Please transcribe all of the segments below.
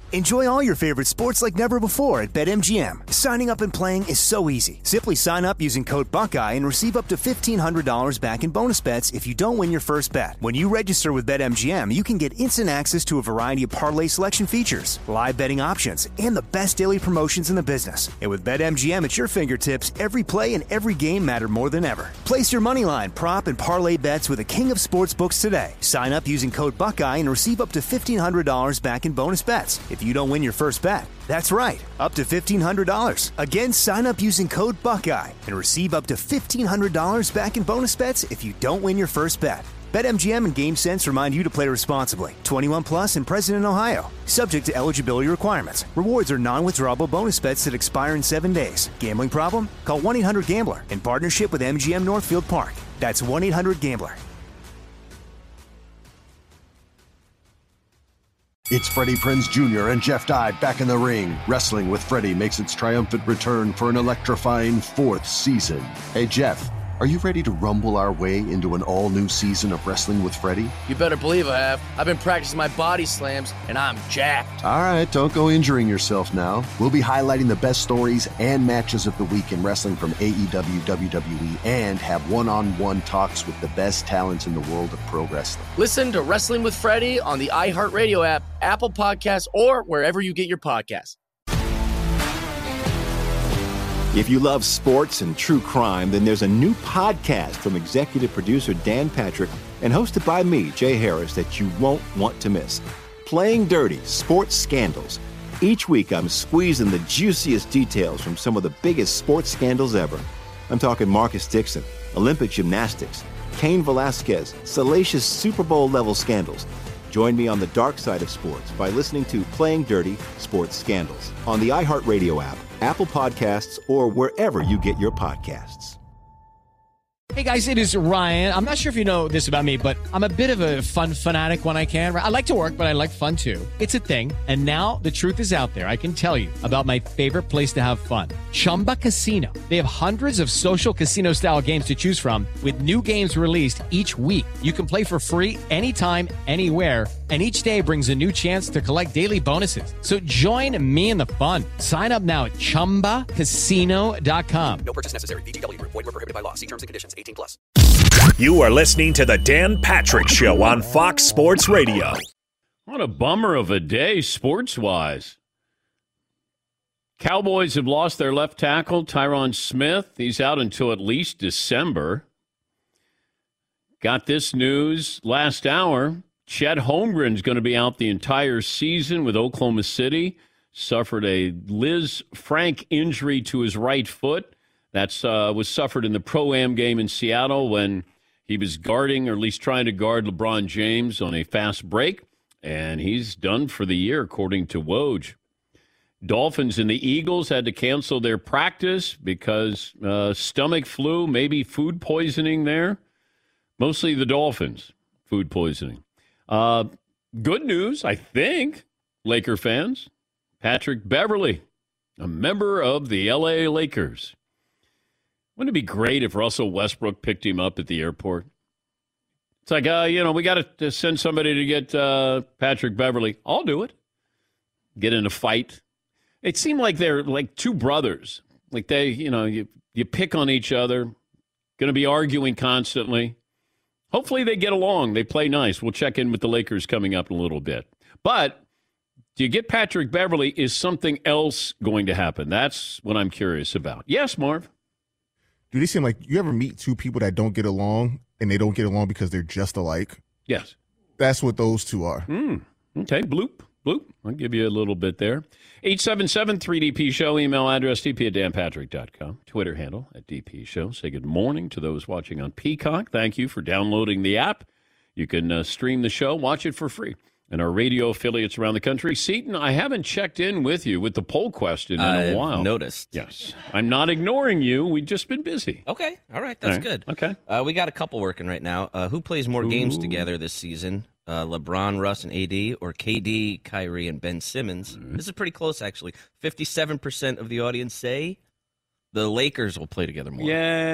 Enjoy all your favorite sports like never before at BetMGM. Signing up and playing is so easy. Simply sign up using code Buckeye and receive up to $1,500 back in bonus bets if you don't win your first bet. When you register with BetMGM, you can get instant access to a variety of parlay selection features, live betting options, and the best daily promotions in the business. And with BetMGM at your fingertips, every play and every game matter more than ever. Place your moneyline, prop, and parlay bets with the king of sportsbooks today. Sign up using code Buckeye and receive up to $1,500 back in bonus bets if you don't win your first bet. That's right, up to $1,500. Again, sign up using code Buckeye and receive up to $1,500 back in bonus bets if you don't win your first bet. BetMGM and GameSense remind you to play responsibly. 21 plus and present in Ohio. Subject to eligibility requirements. Rewards are non-withdrawable bonus bets that expire in 7 days. Gambling problem? Call 1-800-GAMBLER in partnership with MGM Northfield Park. That's 1-800-GAMBLER. It's Freddie Prinze Jr. and Jeff Dye back in the ring. Wrestling with Freddie makes its triumphant return for an electrifying 4th season. Hey, Jeff, are you ready to rumble our way into an all-new season of Wrestling with Freddie? You better believe I have. I've been practicing my body slams, and I'm jacked. All right, don't go injuring yourself now. We'll be highlighting the best stories and matches of the week in wrestling from AEW, WWE, and have one-on-one talks with the best talents in the world of pro wrestling. Listen to Wrestling with Freddie on the iHeartRadio app, Apple Podcasts, or wherever you get your podcasts. If you love sports and true crime, then there's a new podcast from executive producer Dan Patrick and hosted by me, Jay Harris, that you won't want to miss. Playing Dirty: Sports Scandals. Each week, I'm squeezing the juiciest details from some of the biggest sports scandals ever. I'm talking Marcus Dixon, Olympic gymnastics, Cain Velasquez, salacious Super Bowl-level scandals. Join me on the dark side of sports by listening to Playing Dirty: Sports Scandals on the iHeartRadio app, Apple Podcasts, or wherever you get your podcasts. Hey guys, it is Ryan. I'm not sure if you know this about me, but I'm a bit of a fun fanatic when I can. I like to work, but I like fun too. It's a thing. And now the truth is out there. I can tell you about my favorite place to have fun. Chumba Casino. They have hundreds of social casino style games to choose from with new games released each week. You can play for free anytime, anywhere. And each day brings a new chance to collect daily bonuses. So join me in the fun. Sign up now at ChumbaCasino.com. No purchase necessary. VGW Group. Void where prohibited by law. See terms and conditions. 18 plus. You are listening to the Dan Patrick Show on Fox Sports Radio. What a bummer of a day sports-wise. Cowboys have lost their left tackle, Tyron Smith. He's out until at least December. Got this news last hour. Chet Holmgren's going to be out the entire season with Oklahoma City. Suffered a Liz Frank injury to his right foot. That was suffered in the Pro-Am game in Seattle when he was guarding, or at least trying to guard LeBron James on a fast break. And he's done for the year, according to Woj. Dolphins and the Eagles had to cancel their practice because stomach flu, maybe food poisoning there. Mostly the Dolphins, food poisoning. Good news, I think, Laker fans. Patrick Beverley, a member of the L.A. Lakers. Wouldn't it be great if Russell Westbrook picked him up at the airport? It's like, we got to send somebody to get Patrick Beverley. I'll do it. Get in a fight. It seemed like they're like two brothers. Like they, you pick on each other, going to be arguing constantly. Hopefully they get along. They play nice. We'll check in with the Lakers coming up in a little bit. But do you get Patrick Beverley? Is something else going to happen? That's what I'm curious about. Yes, Marv? Do they seem like, you ever meet two people that don't get along and they don't get along because they're just alike? Yes. That's what those two are. Okay, bloop. I'll give you a little bit there. 877-3DP Show. Email address dp@danpatrick.com. Twitter handle @DP Show. Say good morning to those watching on Peacock. Thank you for downloading the app. You can stream the show, watch it for free. And our radio affiliates around the country. Seton, I haven't checked in with you with the poll question in a while. I've noticed. Yes. I'm not ignoring you. We've just been busy. Okay. All right. That's good. Okay. We got a couple working right now. Who plays more games together this season? LeBron, Russ, and AD, or KD, Kyrie, and Ben Simmons? This is pretty close, actually. 57% of the audience say the Lakers will play together more.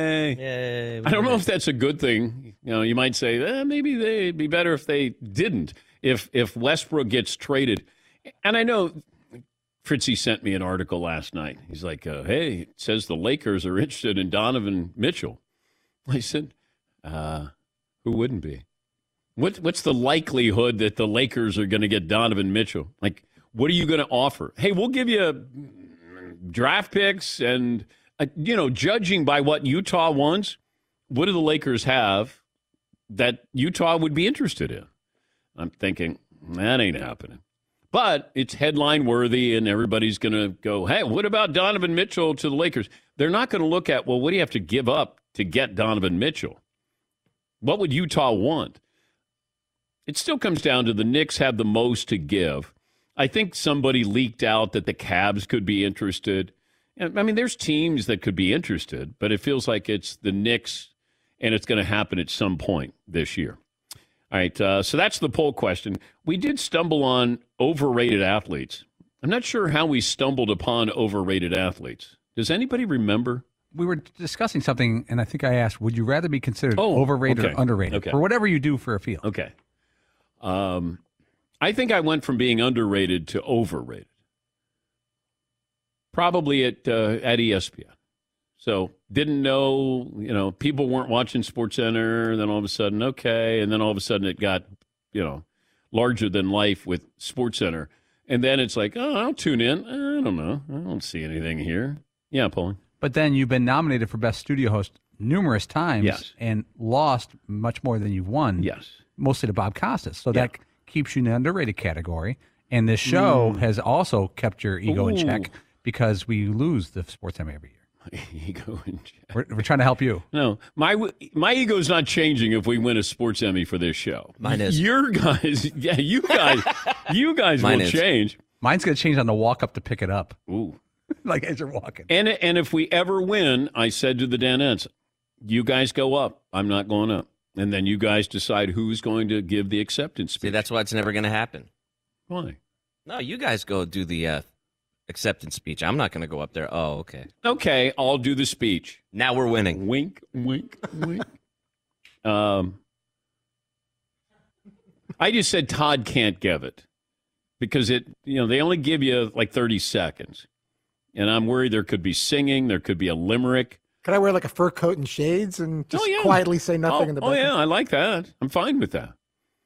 Yay. I don't know if that's a good thing. You might say, maybe they'd be better if they didn't. If Westbrook gets traded. And I know Fritzy sent me an article last night. He's like, hey, it says the Lakers are interested in Donovan Mitchell. I said, who wouldn't be? What's the likelihood that the Lakers are going to get Donovan Mitchell? Like, what are you going to offer? Hey, we'll give you draft picks and, judging by what Utah wants, what do the Lakers have that Utah would be interested in? I'm thinking, that ain't happening. But it's headline worthy, and everybody's going to go, hey, what about Donovan Mitchell to the Lakers? They're not going to look at, well, what do you have to give up to get Donovan Mitchell? What would Utah want? It still comes down to the Knicks have the most to give. I think somebody leaked out that the Cavs could be interested. I mean, there's teams that could be interested, but it feels like it's the Knicks, and it's going to happen at some point this year. All right, so that's the poll question. We did stumble on overrated athletes. I'm not sure how we stumbled upon overrated athletes. Does anybody remember? We were discussing something, and I think I asked, would you rather be considered overrated or underrated for whatever you do for a field? Okay. I think I went from being underrated to overrated. Probably at ESPN. So didn't know, people weren't watching SportsCenter. Then all of a sudden, okay. And then all of a sudden it got, larger than life with SportsCenter. And then it's like, oh, I'll tune in. I don't know. I don't see anything here. Yeah, Pauline. But then you've been nominated for Best Studio Host numerous times and lost much more than you've won. Yes. Mostly to Bob Costas. So that keeps you in the underrated category. And this show has also kept your ego in check because we lose the Sports Emmy every year. Ego in check. We're trying to help you. No, my ego's not changing if we win a Sports Emmy for this show. Mine is. Your guys, you guys will change. Mine's going to change on the walk up to pick it up. Ooh. Like as you're walking. And if we ever win, I said to the Danettes, you guys go up. I'm not going up. And then you guys decide who's going to give the acceptance speech. See, that's why it's never going to happen. Why? No, you guys go do the acceptance speech. I'm not going to go up there. Oh, okay. Okay, I'll do the speech. Now we're winning. Wink, wink, wink. I just said Todd can't give it because they only give you like 30 seconds. And I'm worried there could be singing, there could be a limerick. Could I wear like a fur coat and shades and just quietly say nothing in the back? Oh, yeah, I like that. I'm fine with that.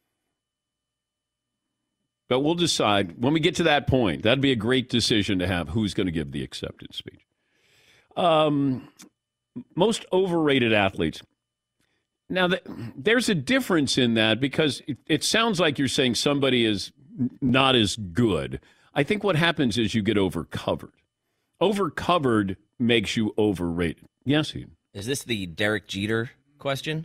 But we'll decide when we get to that point. That'd be a great decision to have who's going to give the acceptance speech. Most overrated athletes. Now, there's a difference in that because it sounds like you're saying somebody is not as good. I think what happens is you get overcovered. Overcovered makes you overrated. Yes, Ian. Is this the Derek Jeter question?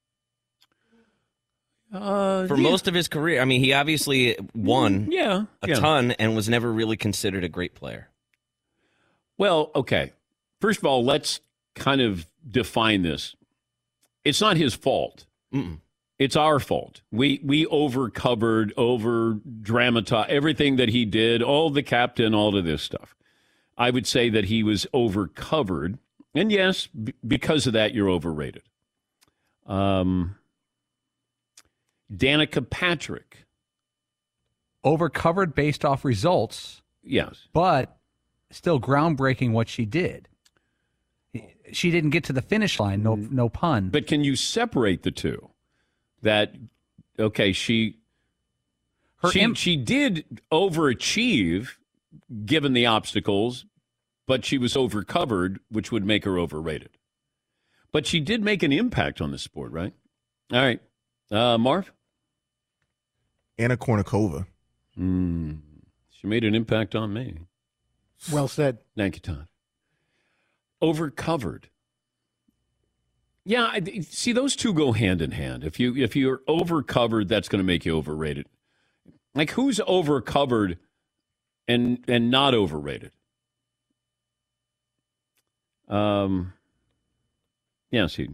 For most of his career, I mean, he obviously won a ton and was never really considered a great player. Well, okay. First of all, let's kind of define this. It's not his fault. Mm-mm. It's our fault. We overcovered, over-dramatized everything that he did, all the captain, all of this stuff. I would say that he was overcovered. And yes, because of that, you're overrated. Danica Patrick. Overcovered based off results. Yes. But still groundbreaking what she did. She didn't get to the finish line, no pun. But can you separate the two? That, okay, she did overachieve given the obstacles, but she was overcovered, which would make her overrated. But she did make an impact on the sport, right? All right. Marv? Anna Kournikova. She made an impact on me. Well said. Thank you, Todd. Overcovered. Yeah, see, those two go hand in hand. If you're overcovered, that's going to make you overrated. Like, who's overcovered and not overrated? Yes, he.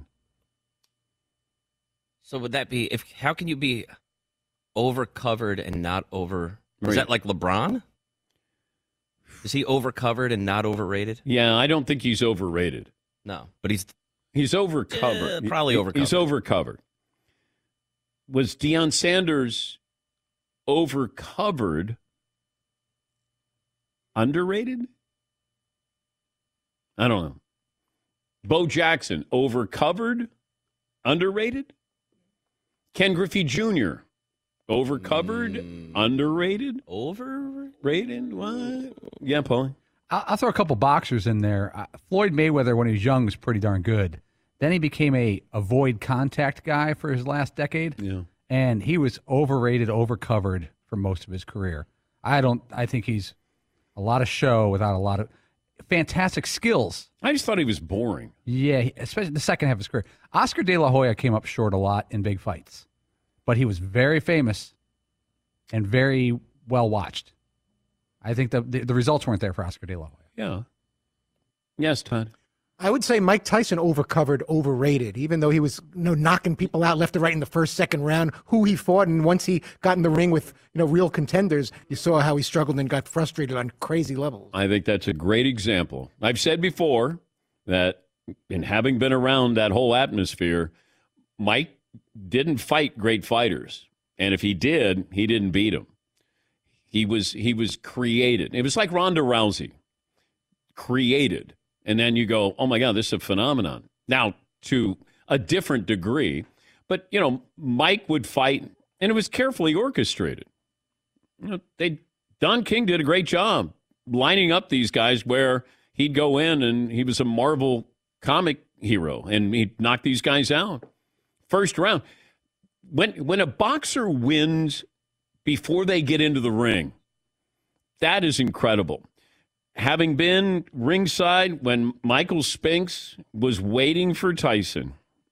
So would that be how can you be overcovered and not over? Is that like LeBron? Is he overcovered and not overrated? Yeah, I don't think he's overrated. No, but he's overcovered. Probably overcovered. He's overcovered. Was Deion Sanders overcovered Underrated? I don't know. Bo Jackson, overcovered? Underrated? Ken Griffey Jr., overcovered? Underrated? Overrated? What? Yeah, Paulie. I'll throw a couple boxers in there. Floyd Mayweather, when he was young, was pretty darn good. Then he became a avoid contact guy for his last decade. Yeah. And he was overrated, overcovered for most of his career. I think he's a lot of show without a lot of fantastic skills. I just thought he was boring. Yeah, especially the second half of his career. Oscar De La Hoya came up short a lot in big fights, but he was very famous and very well watched. I think the results weren't there for Oscar De La Hoya. Yeah. Yes, Todd. I would say Mike Tyson overcovered, overrated, even though he was knocking people out left and right in the first, second round, who he fought. And once he got in the ring with real contenders, you saw how he struggled and got frustrated on crazy levels. I think that's a great example. I've said before that in having been around that whole atmosphere, Mike didn't fight great fighters. And if he did, he didn't beat them. He was created. It was like Ronda Rousey, created. And then you go, oh, my God, this is a phenomenon. Now, to a different degree. But, Mike would fight, and it was carefully orchestrated. Don King did a great job lining up these guys where he'd go in, and he was a Marvel comic hero, and he'd knock these guys out. First round. When a boxer wins before they get into the ring, that is incredible. Having been ringside when Michael Spinks was waiting for Tyson.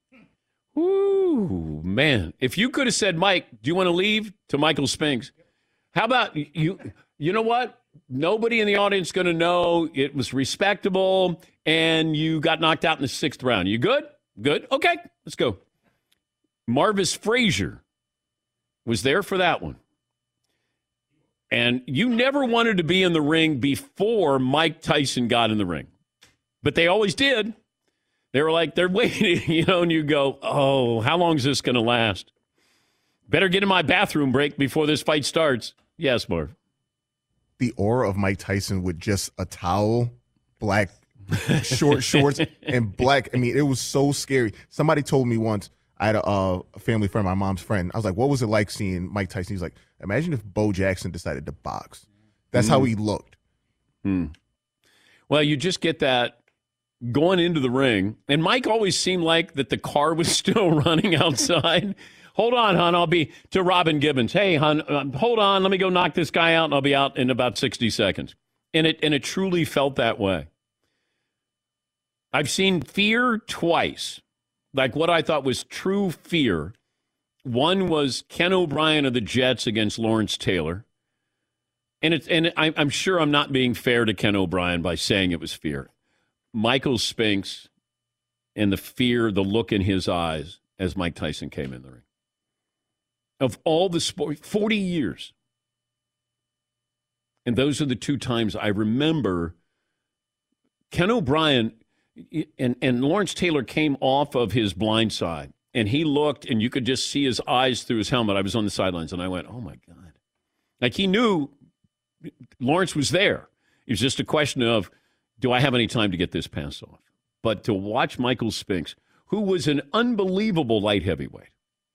Ooh, man. If you could have said, Mike, do you want to leave, to Michael Spinks? How about you know what? Nobody in the audience is going to know it was respectable and you got knocked out in the 6th round. You good? Good. Okay, let's go. Marvis Frazier was there for that one. And you never wanted to be in the ring before Mike Tyson got in the ring. But they always did. They were like, they're waiting, and you go, oh, how long is this going to last? Better get in my bathroom break before this fight starts. Yes, Marv. The aura of Mike Tyson with just a towel, black short shorts, and black. I mean, it was so scary. Somebody told me once, I had a family friend, my mom's friend. I was like, what was it like seeing Mike Tyson? He's like, imagine if Bo Jackson decided to box. That's how he looked. Well, you just get that going into the ring. And Mike always seemed like that the car was still running outside. Hold on, hon. I'll be to Robin Gibbons. Hey, hon, hold on. Let me go knock this guy out, and I'll be out in about 60 seconds. And it truly felt that way. I've seen fear twice. Like what I thought was true fear. One was Ken O'Brien of the Jets against Lawrence Taylor. And I'm sure I'm not being fair to Ken O'Brien by saying it was fear. Michael Spinks and the fear, the look in his eyes as Mike Tyson came in the ring. Of all the sport, 40 years. And those are the two times I remember Ken O'Brien and Lawrence Taylor came off of his blind side, and he looked, and you could just see his eyes through his helmet. I was on the sidelines, and I went, oh, my God. Like he knew Lawrence was there. It was just a question of, do I have any time to get this pass off? But to watch Michael Spinks, who was an unbelievable light heavyweight,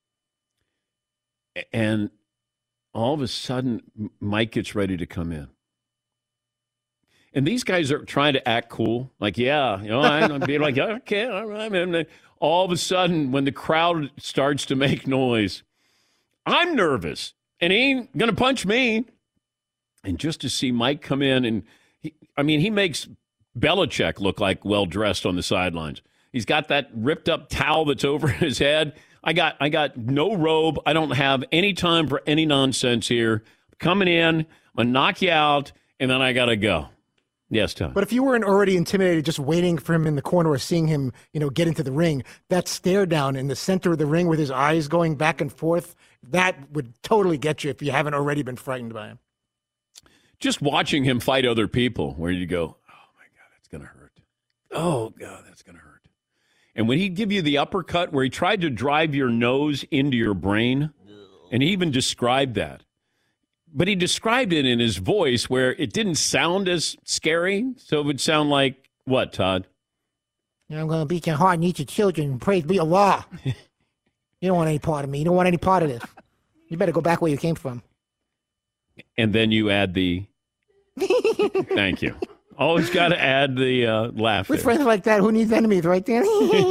and all of a sudden, Mike gets ready to come in. And these guys are trying to act cool. Like, yeah, I'm being like, okay, all right. And all of a sudden, when the crowd starts to make noise, I'm nervous. And he ain't going to punch me. And just to see Mike come in, and he makes Belichick look like well-dressed on the sidelines. He's got that ripped-up towel that's over his head. I got no robe. I don't have any time for any nonsense here. Coming in, I'm going to knock you out, and then I got to go. Yes, Tom. But if you weren't already intimidated just waiting for him in the corner or seeing him, get into the ring, that stare down in the center of the ring with his eyes going back and forth, that would totally get you if you haven't already been frightened by him. Just watching him fight other people where you go, oh, my God, that's going to hurt. Oh, God, that's going to hurt. And when he'd give you the uppercut where he tried to drive your nose into your brain, and he even described that, but he described it in his voice where it didn't sound as scary. So it would sound like what, Todd? I'm going to beat your heart and eat your children. Praise be Allah. You don't want any part of me. You don't want any part of this. You better go back where you came from. And then you add the... Thank you. Always got to add the laugh. With friends like that, who needs enemies, right there?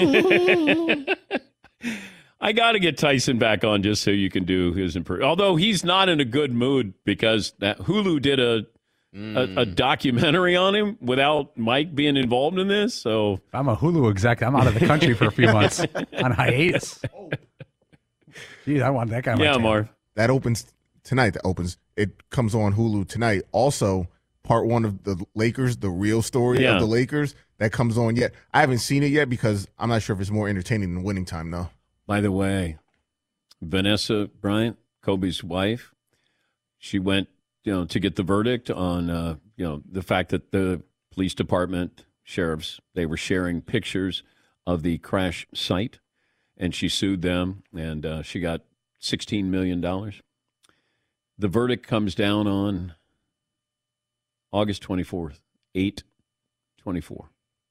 I got to get Tyson back on just so you can do his impression. Although he's not in a good mood because that Hulu did a documentary on him without Mike being involved in this. So if I'm a Hulu exec, I'm out of the country for a few months on hiatus. Gee, I want that guy. Yeah, Marv. That opens tonight. It comes on Hulu tonight. Also, part one of the Lakers, the real story of the Lakers, that comes on yet. I haven't seen it yet because I'm not sure if it's more entertaining than Winning Time, though. By the way, Vanessa Bryant, Kobe's wife, she went, to get the verdict on, the fact that the police department, sheriffs, they were sharing pictures of the crash site, and she sued them, and she got $16 million. The verdict comes down on August 24th, 8/24.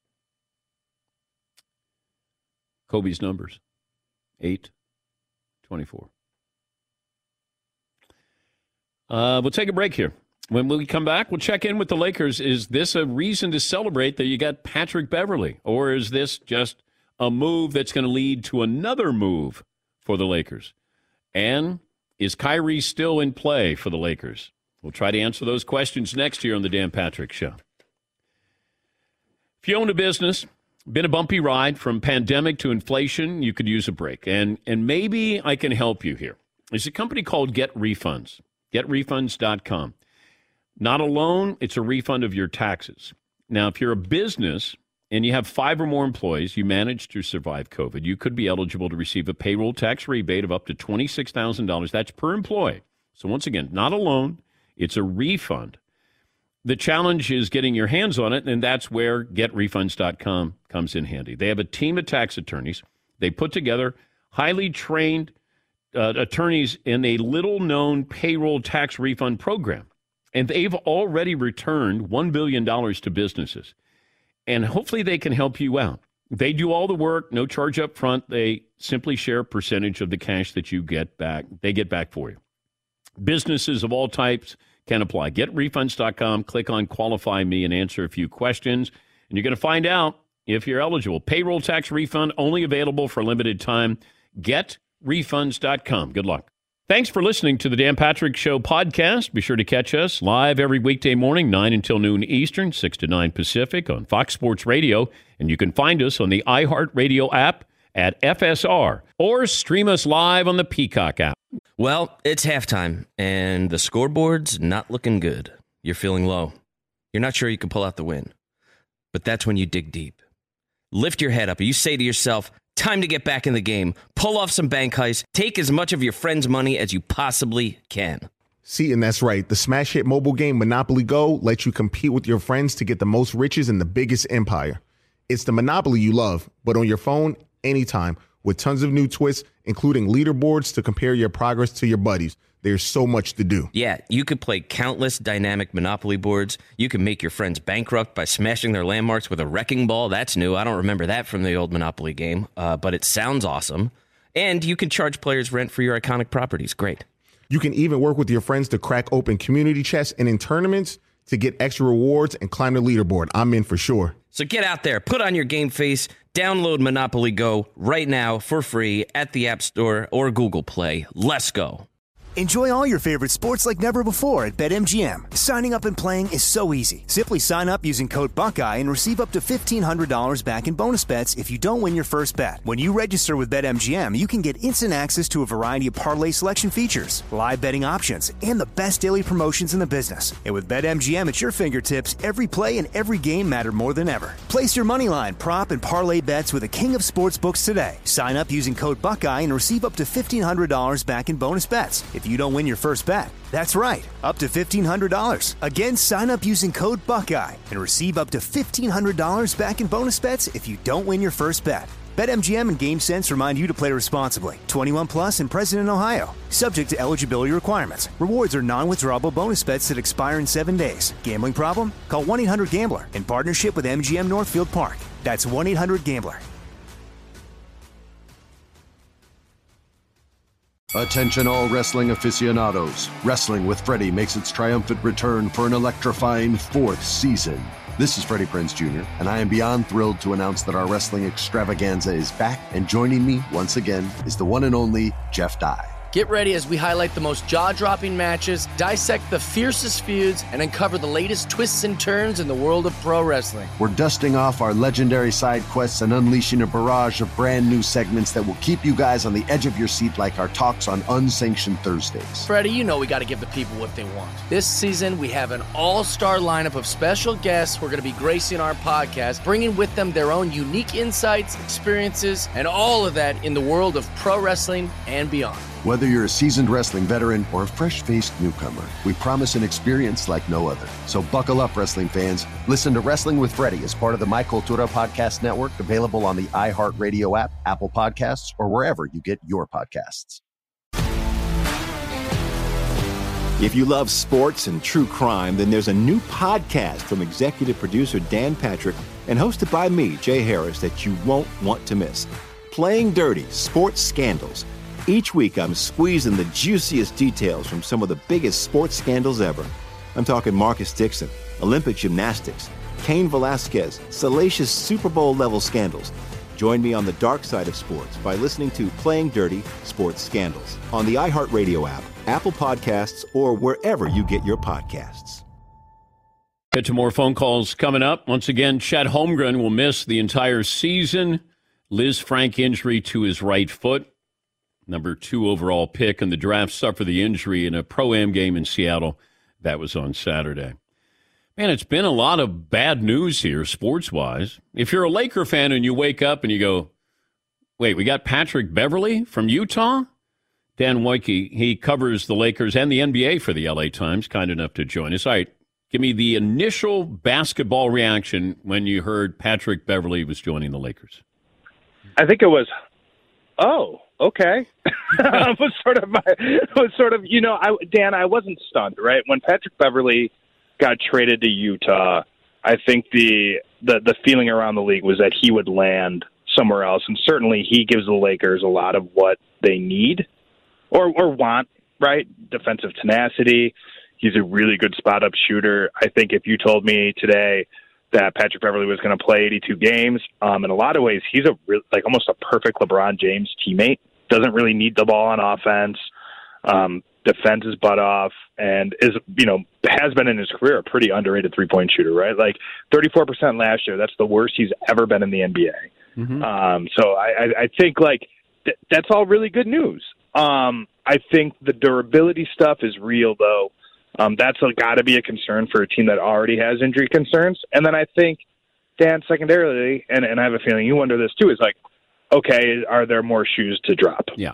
Kobe's numbers, 8/24. We'll take a break here. When we come back, we'll check in with the Lakers. Is this a reason to celebrate that you got Patrick Beverley? Or is this just a move that's going to lead to another move for the Lakers? And is Kyrie still in play for the Lakers? We'll try to answer those questions next year on the Dan Patrick Show. If you own a business, been a bumpy ride from pandemic to inflation, you could use a break. And maybe I can help you here. There's a company called Get Refunds, getrefunds.com. Not a loan, it's a refund of your taxes. Now, if you're a business and you have 5 or more employees, you managed to survive COVID, you could be eligible to receive a payroll tax rebate of up to $26,000. That's per employee. So once again, not a loan, it's a refund. The challenge is getting your hands on it, and that's where getrefunds.com comes in handy. They have a team of tax attorneys. They put together highly trained attorneys in a little-known payroll tax refund program. And they've already returned $1 billion to businesses. And hopefully they can help you out. They do all the work, no charge up front. They simply share a percentage of the cash that you get back. They get back for you. Businesses of all types can apply. GetRefunds.com, click on Qualify Me and answer a few questions. And you're going to find out if you're eligible. Payroll tax refund only available for a limited time. GetRefunds.com. Good luck. Thanks for listening to the Dan Patrick Show podcast. Be sure to catch us live every weekday morning, 9 until noon Eastern, 6 to 9 Pacific on Fox Sports Radio. And you can find us on the iHeartRadio app at FSR or stream us live on the Peacock app. Well, it's halftime, and the scoreboard's not looking good. You're feeling low. You're not sure you can pull out the win. But that's when you dig deep. Lift your head up. You say to yourself, time to get back in the game. Pull off some bank heists. Take as much of your friend's money as you possibly can. See, and that's right. The smash hit mobile game Monopoly Go lets you compete with your friends to get the most riches in the biggest empire. It's the Monopoly you love, but on your phone, anytime, with tons of new twists, including leaderboards to compare your progress to your buddies. There's so much to do. Yeah, you could play countless dynamic Monopoly boards. You can make your friends bankrupt by smashing their landmarks with a wrecking ball. That's new. I don't remember that from the old Monopoly game, but it sounds awesome. And you can charge players rent for your iconic properties. Great. You can even work with your friends to crack open community chests and in tournaments to get extra rewards and climb the leaderboard. I'm in for sure. So get out there, put on your game face, download Monopoly Go right now for free at the App Store or Google Play. Let's go. Enjoy all your favorite sports like never before at BetMGM. Signing up and playing is so easy. Simply sign up using code Buckeye and receive up to $1,500 back in bonus bets if you don't win your first bet. When you register with BetMGM, you can get instant access to a variety of parlay selection features, live betting options, and the best daily promotions in the business. And with BetMGM at your fingertips, every play and every game matter more than ever. Place your moneyline, prop, and parlay bets with the king of sportsbooks today. Sign up using code Buckeye and receive up to $1,500 back in bonus bets if you don't win your first bet. That's right, up to $1,500. Again, sign up using code Buckeye and receive up to $1,500 back in bonus bets if you don't win your first bet. BetMGM and GameSense remind you to play responsibly. 21 plus and present in Ohio. Subject to eligibility requirements. Rewards are non-withdrawable bonus bets that expire in 7 days. Gambling problem? Call 1-800-GAMBLER in partnership with MGM Northfield Park. That's 1-800-GAMBLER. Attention all wrestling aficionados. Wrestling with Freddie makes its triumphant return for an electrifying 4th season. This is Freddie Prinze Jr., and I am beyond thrilled to announce that our wrestling extravaganza is back, and joining me once again is the one and only Jeff Dye. Get ready as we highlight the most jaw-dropping matches, dissect the fiercest feuds, and uncover the latest twists and turns in the world of pro wrestling. We're dusting off our legendary side quests and unleashing a barrage of brand new segments that will keep you guys on the edge of your seat like our talks on Unsanctioned Thursdays. Freddie, you know we got to give the people what they want. This season, we have an all-star lineup of special guests who are going to be gracing our podcast, bringing with them their own unique insights, experiences, and all of that in the world of pro wrestling and beyond. Whether you're a seasoned wrestling veteran or a fresh-faced newcomer, we promise an experience like no other. So buckle up, wrestling fans. Listen to Wrestling with Freddie as part of the My Cultura Podcast Network, available on the iHeartRadio app, Apple Podcasts, or wherever you get your podcasts. If you love sports and true crime, then there's a new podcast from executive producer Dan Patrick and hosted by me, Jay Harris, that you won't want to miss. Playing Dirty: Sports Scandals. Each week, I'm squeezing the juiciest details from some of the biggest sports scandals ever. I'm talking Marcus Dixon, Olympic gymnastics, Cain Velasquez, salacious Super Bowl-level scandals. Join me on the dark side of sports by listening to Playing Dirty: Sports Scandals on the iHeartRadio app, Apple Podcasts, or wherever you get your podcasts. Get to more phone calls coming up. Once again, Chet Holmgren will miss the entire season. Liz Frank injury to his right foot. Number 2 overall pick in the draft, suffered the injury in a Pro-Am game in Seattle. That was on Saturday. Man, it's been a lot of bad news here, sports-wise. If you're a Laker fan and you wake up and you go, wait, we got Patrick Beverley from Utah? Dan Woike, he covers the Lakers and the NBA for the LA Times, kind enough to join us. All right, give me the initial basketball reaction when you heard Patrick Beverley was joining the Lakers. I think it was, oh, okay. was sort of, you know, Dan, I wasn't stunned, right? When Patrick Beverley got traded to Utah, I think the feeling around the league was that he would land somewhere else, and certainly he gives the Lakers a lot of what they need or want, right? Defensive tenacity. He's a really good spot-up shooter. I think if you told me today that Patrick Beverley was going to play 82 games, in a lot of ways, he's almost a perfect LeBron James teammate. Doesn't really need the ball on offense, defends his butt off, and has been in his career a pretty underrated three-point shooter, right? Like 34% last year. That's the worst he's ever been in the NBA. Mm-hmm. So I think that's all really good news. I think the durability stuff is real, though. That's got to be a concern for a team that already has injury concerns. And then I think, Dan, secondarily, and I have a feeling you wonder this too, is okay, are there more shoes to drop? Yeah.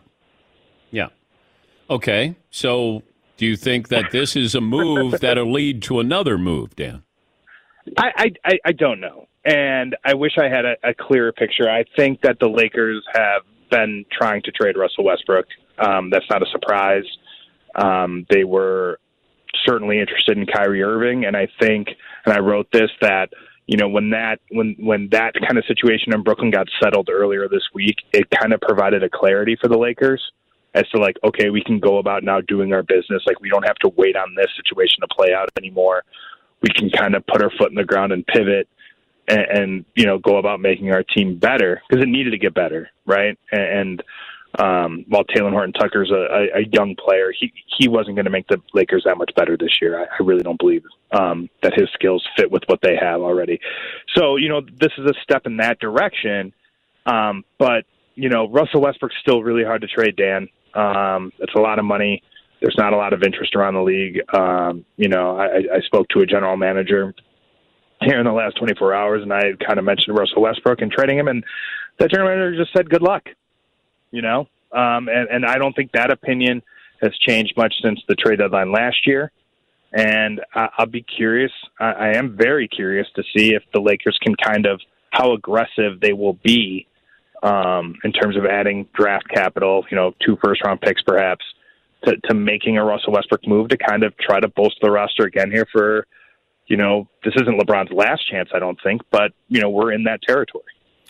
Okay, so do you think that this is a move that'll lead to another move, Dan? I don't know, and I wish I had a clearer picture. I think that the Lakers have been trying to trade Russell Westbrook. That's not a surprise. They were certainly interested in Kyrie Irving, and I think, and I wrote this, that when that kind of situation in Brooklyn got settled earlier this week, it kind of provided a clarity for the Lakers as to okay, we can go about now doing our business. We don't have to wait on this situation to play out anymore. We can kind of put our foot in the ground and pivot and go about making our team better, because it needed to get better, right? And while Talen Horton-Tucker's a young player, he wasn't going to make the Lakers that much better this year. I really don't believe that his skills fit with what they have already. So, this is a step in that direction. But, Russell Westbrook's still really hard to trade, Dan. It's a lot of money. There's not a lot of interest around the league. I spoke to a general manager here in the last 24 hours, and I kind of mentioned Russell Westbrook and trading him, and that general manager just said, good luck. And I don't think that opinion has changed much since the trade deadline last year. And I'll be curious. I am very curious to see if the Lakers can how aggressive they will be in terms of adding draft capital, 2 first-round picks perhaps, to making a Russell Westbrook move to kind of try to bolster the roster again here for, this isn't LeBron's last chance, I don't think, but, we're in that territory.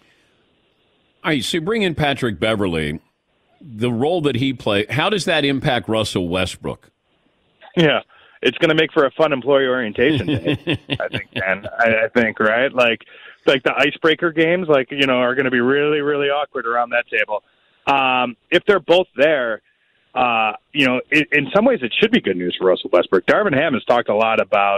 All right, so you bring in Patrick Beverley, the role that he played, how does that impact Russell Westbrook? Yeah, it's going to make for a fun employee orientation day, I think, Dan. I think, right? Like the icebreaker games, are going to be really, really awkward around that table. If they're both there, in some ways it should be good news for Russell Westbrook. Darvin Ham has talked a lot about,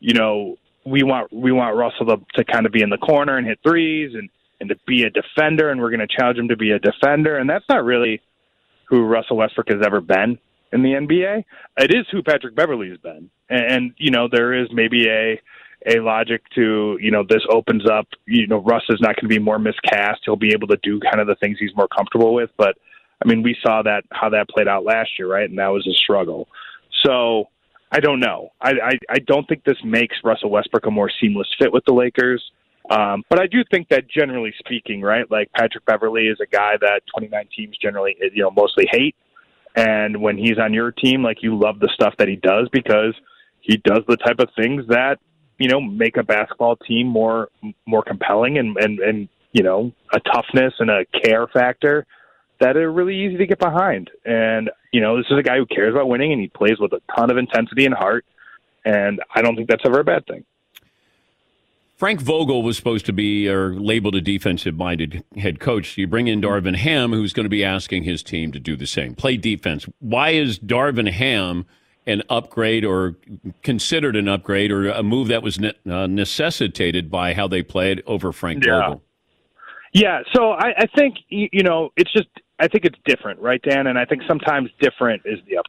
we want Russell to kind of be in the corner and hit threes and to be a defender, and we're going to challenge him to be a defender. And that's not really who Russell Westbrook has ever been in the NBA. It is who Patrick Beverley has been. And there is maybe a logic to, this opens up, Russ is not going to be more miscast. He'll be able to do kind of the things he's more comfortable with. But, we saw how that played out last year, right? And that was a struggle. So I don't know. I don't think this makes Russell Westbrook a more seamless fit with the Lakers. But I do think that generally speaking, right, like Patrick Beverley is a guy that 29 teams generally, mostly hate. And when he's on your team, you love the stuff that he does because he does the type of things that, make a basketball team more compelling and a toughness and a care factor that are really easy to get behind. And, this is a guy who cares about winning and he plays with a ton of intensity and heart. And I don't think that's ever a bad thing. Frank Vogel was supposed to be labeled a defensive-minded head coach. You bring in Darvin Ham, who's going to be asking his team to do the same, play defense. Why is Darvin Ham an upgrade or considered an upgrade or a move that was necessitated by how they played over Frank Vogel? Yeah, so I think, it's just, I think it's different, right, Dan? And I think sometimes different is the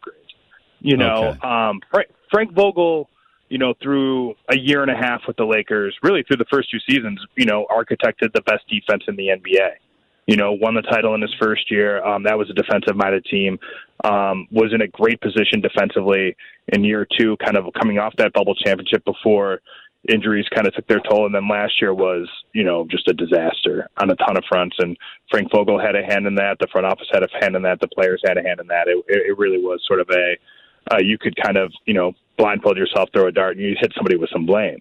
upgrade. Frank Vogel, through a year and a half with the Lakers, really through the first 2 seasons, architected the best defense in the NBA. Won the title in his first year. That was a defensive-minded team. Was in a great position defensively in year 2, kind of coming off that bubble championship before injuries kind of took their toll. And then last year was, just a disaster on a ton of fronts. And Frank Vogel had a hand in that. The front office had a hand in that. The players had a hand in that. It really was sort of you could kind of, blindfold yourself, throw a dart, and you hit somebody with some blame.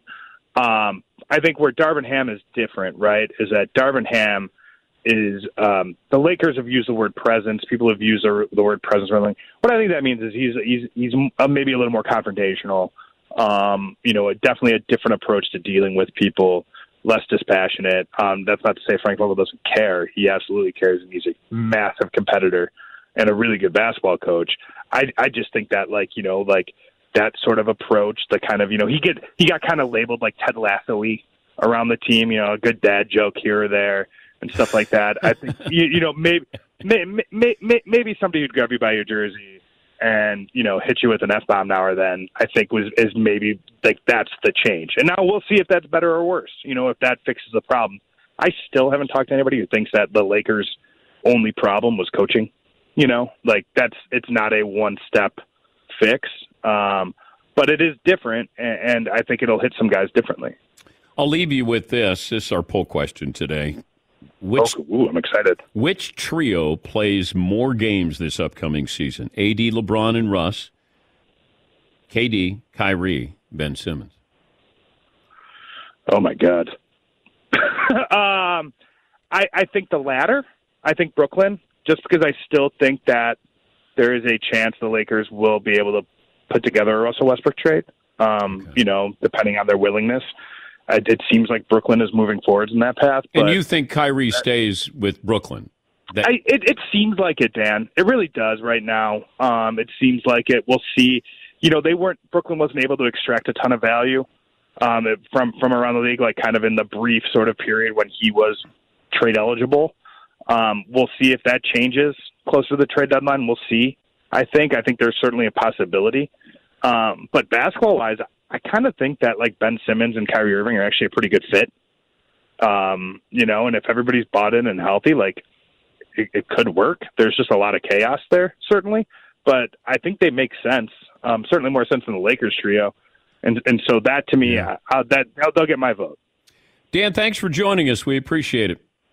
I think where Darvin Ham is different, right, is that Darvin Ham is the Lakers have used the word presence. People have used the word presence. What I think that means is he's maybe a little more confrontational. Definitely a different approach to dealing with people, less dispassionate. That's not to say Frank Vogel doesn't care. He absolutely cares, and he's a massive competitor and a really good basketball coach. I just think that that sort of approach, the kind of, he got kind of labeled like Ted Lasso-y around the team, a good dad joke here or there and stuff like that. I think, maybe somebody who'd grab you by your jersey and, hit you with an F-bomb now or then, I think is maybe that's the change. And now we'll see if that's better or worse, if that fixes the problem. I still haven't talked to anybody who thinks that the Lakers' only problem was coaching. It's not a one-step fix. But it is different, and I think it'll hit some guys differently. I'll leave you with this. This is our poll question today. I'm excited. Which trio plays more games this upcoming season? AD, LeBron, and Russ, KD, Kyrie, Ben Simmons. Oh, my God. I think the latter. I think Brooklyn, just because I still think that there is a chance the Lakers will be able to put together a Russell Westbrook trade, depending on their willingness. It seems like Brooklyn is moving forward in that path. But and you think Kyrie stays with Brooklyn? It seems like it, Dan. It really does right now. It seems like it. We'll see. Brooklyn wasn't able to extract a ton of value from around the league, kind of in the brief sort of period when he was trade eligible. We'll see if that changes closer to the trade deadline. We'll see. I think there's certainly a possibility. But basketball-wise, I kind of think that Ben Simmons and Kyrie Irving are actually a pretty good fit. And if everybody's bought in and healthy, it could work. There's just a lot of chaos there, certainly. But I think they make sense, certainly more sense than the Lakers trio. And so that, to me, they'll get my vote. Dan, thanks for joining us. We appreciate it.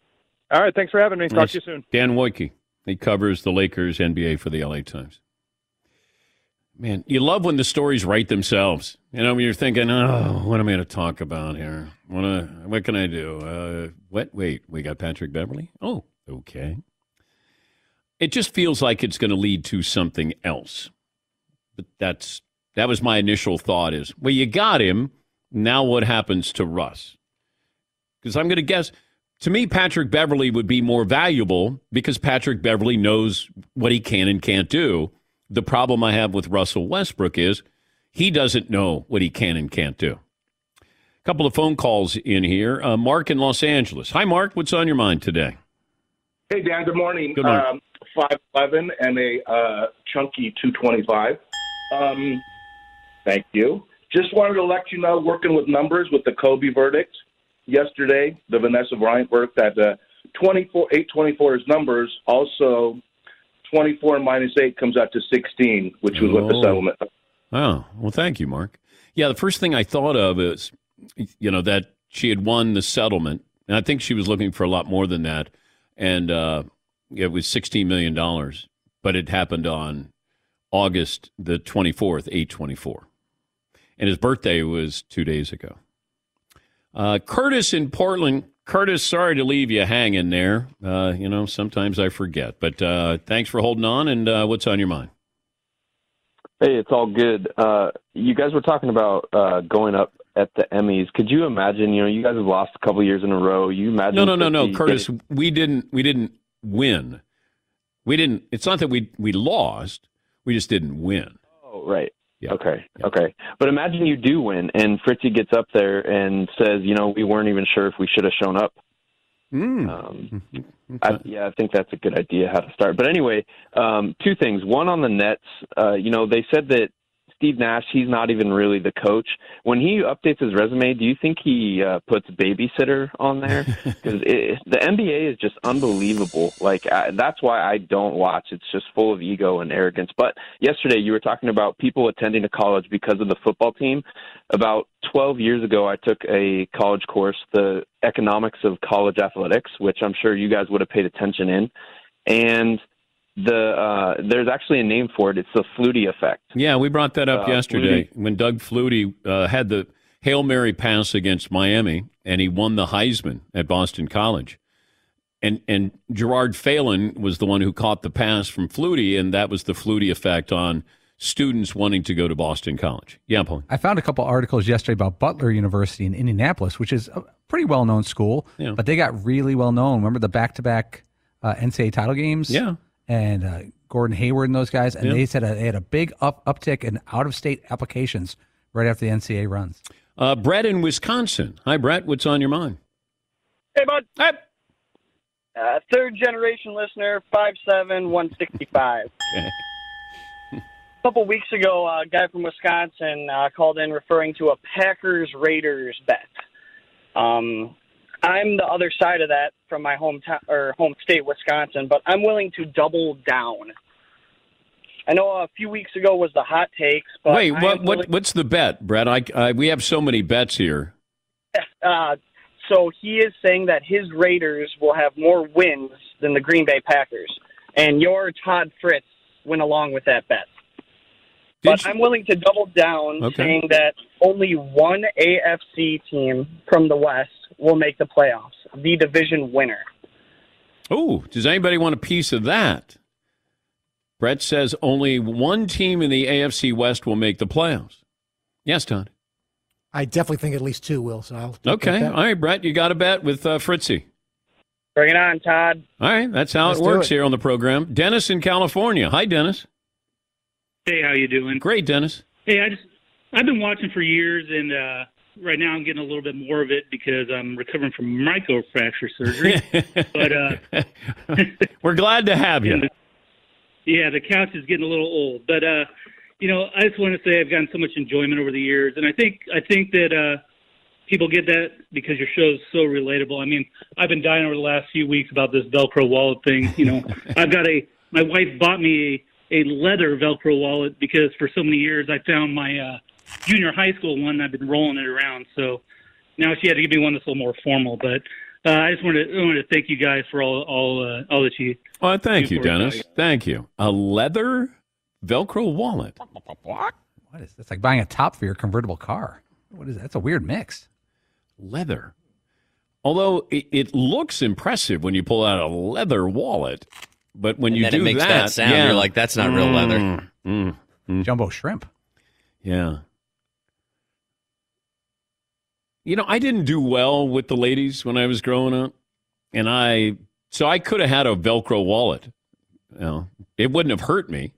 All right, thanks for having me. Talk Nice. to you soon. Dan Wojcicki. He covers the Lakers NBA for the LA Times. Man, you love when the stories write themselves. You know, when you're thinking, oh, what am I going to talk about here? What can I do? Wait, we got Patrick Beverley? Oh, okay. It just feels like it's going to lead to something else. But that was my initial thought is, well, you got him. Now what happens to Russ? Because I'm going to guess, to me, Patrick Beverley would be more valuable because Patrick Beverley knows what he can and can't do. The problem I have with Russell Westbrook is he doesn't know what he can and can't do. A couple of phone calls in here. Mark in Los Angeles. Hi, Mark. What's on your mind today? Hey, Dan. Good morning. Good morning. 5'11" and a chunky 225. Thank you. Just wanted to let you know, working with numbers with the Kobe verdict yesterday, the Vanessa Bryant verdict, that 824 is numbers. Also, 24 minus 8 comes out to 16, which was what the settlement. Oh, well, thank you, Mark. Yeah, the first thing I thought of is, that she had won the settlement, and I think she was looking for a lot more than that, and it was $16 million, but it happened on August the 24th, 8/24. And his birthday was 2 days ago. Curtis in Portland. Curtis, sorry to leave you hanging there. Sometimes I forget. But thanks for holding on, and what's on your mind? Hey, it's all good. You guys were talking about going up at the Emmys. Could you imagine, you guys have lost a couple years in a row. You imagine No, Curtis, we didn't win. It's not that we lost. We just didn't win. Oh, right. Yeah. Okay. But imagine you do win, and Fritzy gets up there and says, we weren't even sure if we should have shown up. I think that's a good idea how to start. But anyway, two things. One on the Nets, they said that Steve Nash, he's not even really the coach. When he updates his resume, do you think he puts babysitter on there? Because the NBA is just unbelievable. That's why I don't watch. It's just full of ego and arrogance. But yesterday you were talking about people attending a college because of the football team. About 12 years ago, I took a college course, the economics of college athletics, which I'm sure you guys would have paid attention in. And there's actually a name for it. It's the Flutie effect. Yeah, we brought that up yesterday Flutie. when Doug Flutie had the Hail Mary pass against Miami, and he won the Heisman at Boston College. And Gerard Phelan was the one who caught the pass from Flutie, and that was the Flutie effect on students wanting to go to Boston College. Yeah, Paul. I found a couple articles yesterday about Butler University in Indianapolis, which is a pretty well-known school, but they got really well-known. Remember the back-to-back NCAA title games? Yeah. And Gordon Hayward and those guys, and they said they had a big uptick in out-of-state applications right after the NCAA runs. Brett in Wisconsin. Hi, Brett. What's on your mind? Hey, bud. Hey. Third-generation listener, 5'7", 165. Okay. A couple weeks ago, a guy from Wisconsin called in referring to a Packers-Raiders bet. I'm the other side of that from my home state, Wisconsin, but I'm willing to double down. I know a few weeks ago was the hot takes, but wait, what's the bet, Brett? We have so many bets here. So he is saying that his Raiders will have more wins than the Green Bay Packers, and your Todd Fritz went along with that bet. I'm willing to double down, saying that only one AFC team from the West will make the playoffs, the division winner. Oh, does anybody want a piece of that? Brett says only one team in the AFC West will make the playoffs. Yes, Todd. I definitely think at least two will. So I'll okay. All right, Brett, you got a bet with Fritzy. Bring it on, Todd. All right, that's how it works here on the program. Dennis in California. Hi, Dennis. Hey, how you doing? Great, Dennis. Hey, I've been watching for years, and right now I'm getting a little bit more of it because I'm recovering from microfracture surgery. But we're glad to have you. The couch is getting a little old, but I just want to say I've gotten so much enjoyment over the years, and I think that people get that because your show is so relatable. I mean, I've been dying over the last few weeks about this Velcro wallet thing. My wife bought me a leather Velcro wallet because for so many years I found my junior high school one and I've been rolling it around. So now she had to give me one that's a little more formal. But I just wanted to thank you guys for all that you. Oh, thank you, for us. Dennis. Thank you. A leather Velcro wallet. What is that's like buying a top for your convertible car? What is that? That's a weird mix. Leather. Although it looks impressive when you pull out a leather wallet, but when And you then do it makes that sound, you're like, that's not real leather. Jumbo shrimp. Yeah. You know, I didn't do well with the ladies when I was growing up, and so I could have had a Velcro wallet. You know, it wouldn't have hurt me.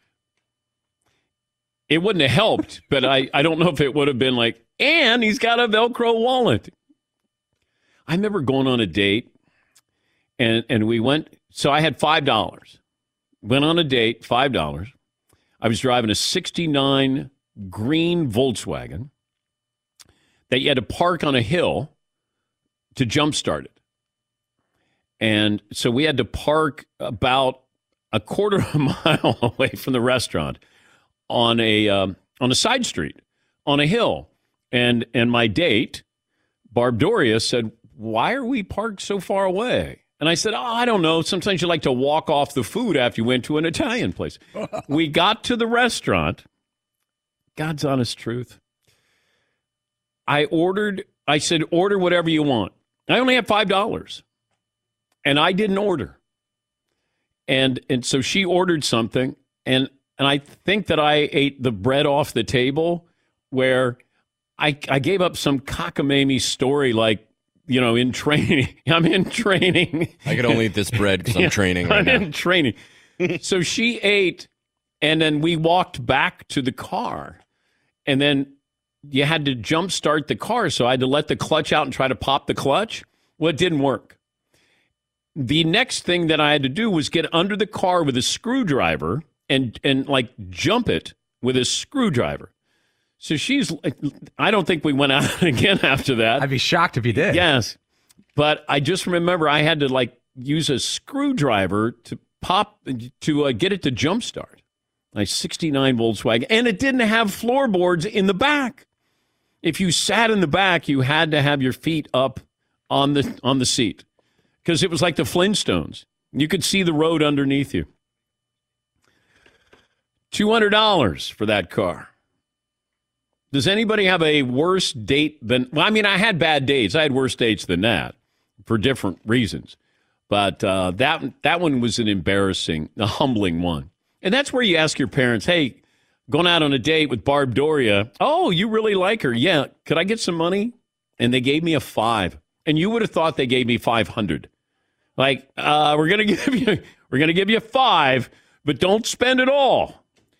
It wouldn't have helped, but I don't know if it would have been like, and he's got a Velcro wallet. I remember going on a date, and we went, so I had $5. Went on a date, $5. I was driving a 69 green Volkswagen that you had to park on a hill to jumpstart it. And so we had to park about a quarter of a mile away from the restaurant on a side street, on a hill. And my date, Barb Doria, said, "Why are we parked so far away?" And I said, I don't know. Sometimes you like to walk off the food after you went to an Italian place. We got to the restaurant. God's honest truth. I said, order whatever you want. I only have $5. And I didn't order. And so she ordered something. And I think that I ate the bread off the table, where I gave up some cockamamie story like, you know, in training. I'm in training. I could only eat this bread because I'm training right now. I'm in training. So she ate, and then we walked back to the car. And then you had to jump start the car, so I had to let the clutch out and try to pop the clutch. Well, it didn't work. The next thing that I had to do was get under the car with a screwdriver and like jump it with a screwdriver. So I don't think we went out again after that. I'd be shocked if you did. Yes. But I just remember I had to like use a screwdriver to get it to jumpstart. My 69 Volkswagen. And it didn't have floorboards in the back. If you sat in the back, you had to have your feet up on the seat, because it was like the Flintstones. You could see the road underneath you. $200 for that car. Does anybody have a worse date than... Well, I mean, I had bad dates. I had worse dates than that for different reasons. But that one was a humbling one. And that's where you ask your parents, hey, going out on a date with Barb Doria. Oh, you really like her. Yeah. Could I get some money? And they gave me a $5. And you would have thought they gave me $500. Like, we're going to give you $5, but don't spend it all.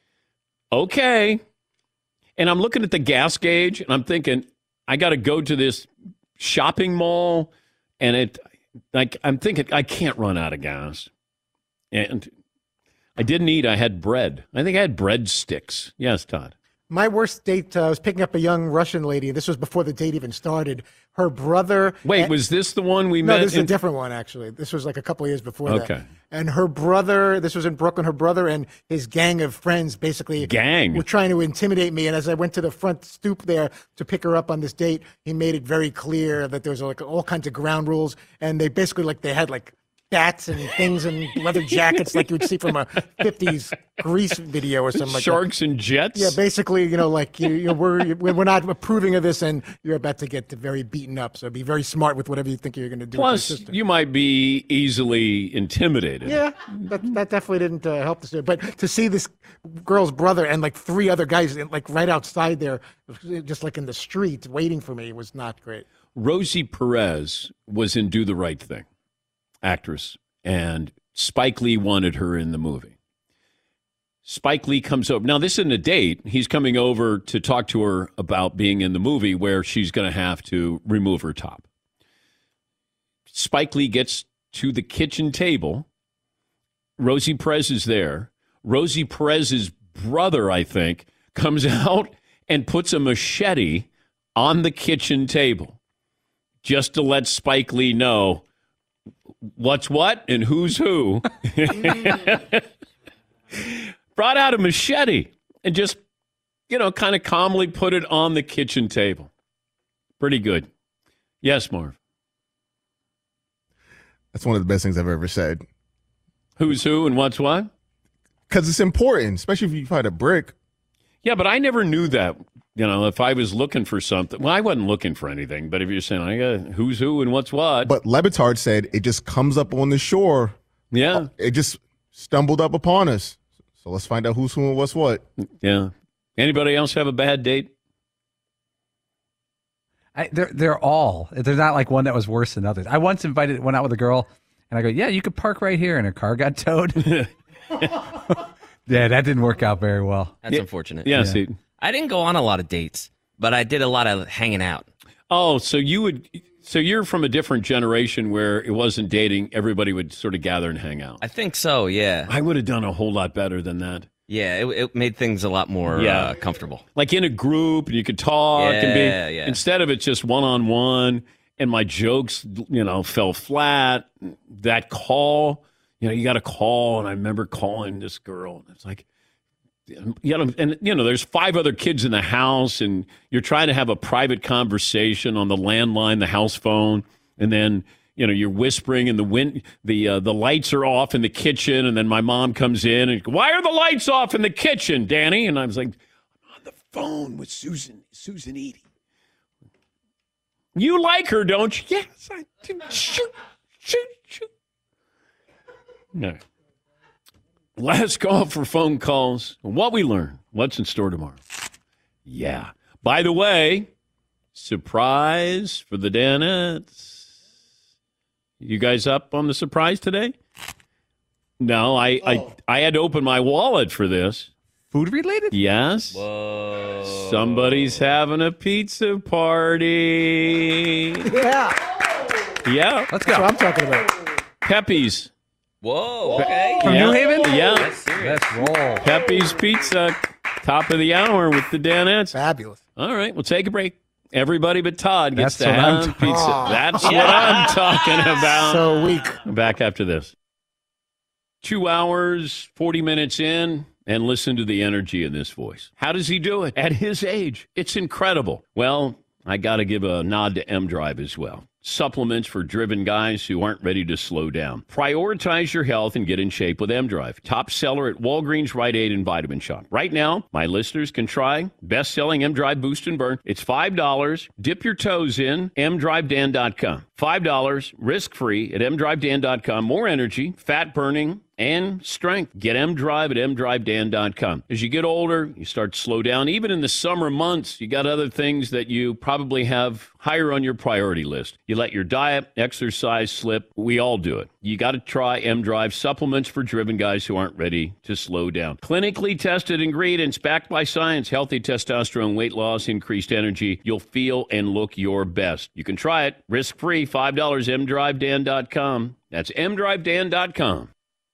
Okay. And I'm looking at the gas gauge, and I'm thinking, I got to go to this shopping mall, and I'm thinking I can't run out of gas. And I didn't eat. I had bread. I think I had bread sticks. Yes, Todd. My worst date, I was picking up a young Russian lady. This was before the date even started. Her brother... Wait, was this the one we met? No, this is a different one, actually. This was like a couple of years before that. Okay. And her brother, this was in Brooklyn, her brother and his gang of friends basically were trying to intimidate me. And as I went to the front stoop there to pick her up on this date, he made it very clear that there was like all kinds of ground rules. And they basically they had bats and things and leather jackets like you would see from a 50s Grease video or something like Sharks and jets? Yeah, basically, we're not approving of this, and you're about to get very beaten up. So be very smart with whatever you think you're going to do. Plus, you might be easily intimidated. Yeah, that definitely didn't help us. But to see this girl's brother and 3 other guys right outside there, just in the street waiting for me, was not great. Rosie Perez was in Do the Right Thing. Actress, and Spike Lee wanted her in the movie. Spike Lee comes over. Now, this isn't a date. He's coming over to talk to her about being in the movie where she's going to have to remove her top. Spike Lee gets to the kitchen table. Rosie Perez is there. Rosie Perez's brother, I think, comes out and puts a machete on the kitchen table just to let Spike Lee know what's what and who's who. Brought out a machete and just, kind of calmly put it on the kitchen table. Pretty good. Yes, Marv. That's one of the best things I've ever said. Who's who and what's what? Because it's important, especially if you find a brick. Yeah, but I never knew that. You know, if I was looking for something, well, I wasn't looking for anything. But if you're saying, I got who's who and what's what. But Le Batard said it just comes up on the shore. Yeah. It just stumbled up upon us. So let's find out who's who and what's what. Yeah. Anybody else have a bad date? They're not like one that was worse than others. I once went out with a girl, and I go, yeah, you could park right here, and her car got towed. Yeah, that didn't work out very well. That's unfortunate. Yeah, see. I didn't go on a lot of dates, but I did a lot of hanging out. Oh, so you're from a different generation where it wasn't dating, everybody would sort of gather and hang out. I think so, yeah. I would have done a whole lot better than that. Yeah, it made things a lot more comfortable. Like in a group, and you could talk instead of it just one-on-one, and my jokes, fell flat. That call, you got a call, and I remember calling this girl, and it's like, there's 5 other kids in the house, and you're trying to have a private conversation on the landline, the house phone, and then you're whispering, and the lights are off in the kitchen, and then my mom comes in and, why are the lights off in the kitchen, Danny? And I was like, I'm on the phone with Susan Eady. You like her, don't you? Yes, I do. Shoot. No. Last call for phone calls. What we learn. What's in store tomorrow? Yeah. By the way, surprise for the Danettes. You guys up on the surprise today? No, I had to open my wallet for this. Food related? Yes. Whoa. Somebody's having a pizza party. Yeah. Let's go. That's what I'm talking about. Pepe's. Whoa, okay. From New Haven? Yeah. That's serious. Let's roll. Pepe's Pizza, top of the hour with the Danettes. Fabulous. All right, we'll take a break. Everybody but Todd gets That's to what I'm have pizza. That's what I'm talking about. So weak. Back after this. 2 hours, 40 minutes in, and listen to the energy in this voice. How does he do it at his age? It's incredible. Well, I got to give a nod to M-Drive as well. Supplements for driven guys who aren't ready to slow down. Prioritize your health and get in shape with M-Drive. Top seller at Walgreens, Rite Aid, and Vitamin Shop. Right now, my listeners can try best-selling M-Drive Boost and Burn. It's $5. Dip your toes in, mdrivedan.com. $5, risk-free at mdrivedan.com. More energy, fat burning, and strength. Get M-Drive at mdrivedan.com. As you get older, you start to slow down. Even in the summer months, you got other things that you probably have higher on your priority list. You let your diet, exercise slip. We all do it. You got to try M-Drive supplements for driven guys who aren't ready to slow down. Clinically tested ingredients backed by science, healthy testosterone, weight loss, increased energy. You'll feel and look your best. You can try it risk-free. $5, mdrivedan.com. That's mdrivedan.com.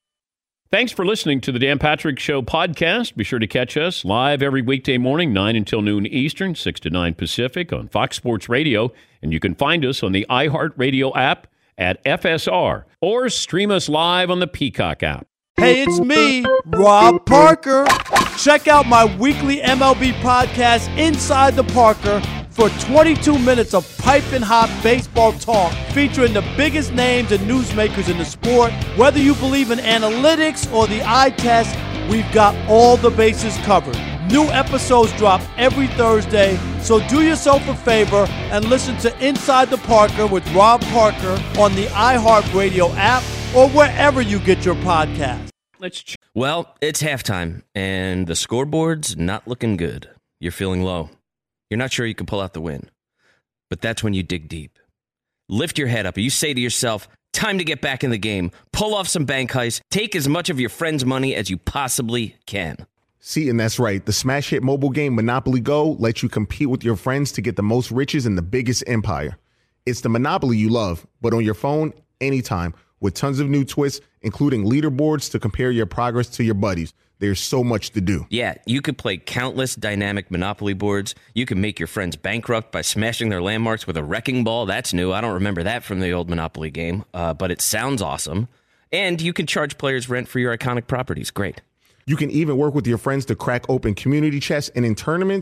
Thanks for listening to the Dan Patrick Show podcast. Be sure to catch us live every weekday morning, 9 until noon Eastern, 6 to 9 Pacific on Fox Sports Radio. And you can find us on the iHeartRadio app at FSR or stream us live on the Peacock app. Hey, it's me, Rob Parker. Check out my weekly MLB podcast, Inside the Parker, for 22 minutes of piping hot baseball talk featuring the biggest names and newsmakers in the sport. Whether you believe in analytics or the eye test, we've got all the bases covered. New episodes drop every Thursday, so do yourself a favor and listen to Inside the Parker with Rob Parker on the iHeartRadio app or wherever you get your podcasts. Well, it's halftime, and the scoreboard's not looking good. You're feeling low. You're not sure you can pull out the win. But that's when you dig deep. Lift your head up. You say to yourself, time to get back in the game. Pull off some bank heists. Take as much of your friend's money as you possibly can. See, and that's right. The smash hit mobile game Monopoly Go lets you compete with your friends to get the most riches in the biggest empire. It's the Monopoly you love, but on your phone, anytime, with tons of new twists, including leaderboards to compare your progress to your buddies. There's so much to do. Yeah, you could play countless dynamic Monopoly boards. You can make your friends bankrupt by smashing their landmarks with a wrecking ball. That's new. I don't remember that from the old Monopoly game, but it sounds awesome. And you can charge players rent for your iconic properties. Great. You can even work with your friends to crack open community chests, and in tournaments,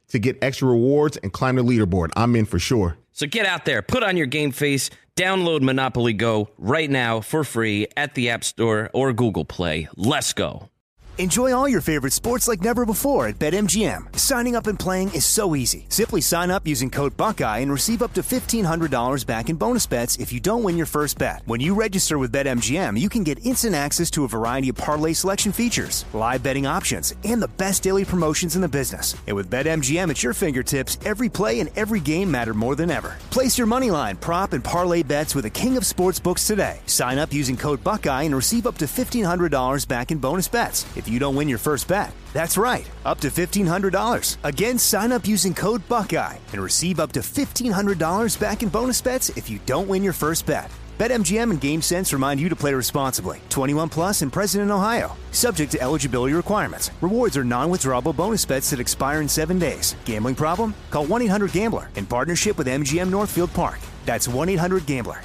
to get extra rewards and climb the leaderboard. I'm in for sure. So get out there, put on your game face, download Monopoly Go right now for free at the App Store or Google Play. Let's go. Enjoy all your favorite sports like never before at BetMGM. Signing up and playing is so easy. Simply sign up using code Buckeye and receive up to $1,500 back in bonus bets if you don't win your first bet. When you register with BetMGM, you can get instant access to a variety of parlay selection features, live betting options, and the best daily promotions in the business. And with BetMGM at your fingertips, every play and every game matter more than ever. Place your moneyline, prop, and parlay bets with the king of sportsbooks today. Sign up using code Buckeye and receive up to $1,500 back in bonus bets if you don't win your first bet. That's right, up to $1,500. Again, sign up using code Buckeye and receive up to $1,500 back in bonus bets if you don't win your first bet. BetMGM and GameSense remind you to play responsibly. 21 plus and present in Ohio. Subject to eligibility requirements. Rewards are non-withdrawable bonus bets that expire in 7 days. Gambling problem? Call 1-800-GAMBLER in partnership with MGM Northfield Park. That's 1-800-GAMBLER.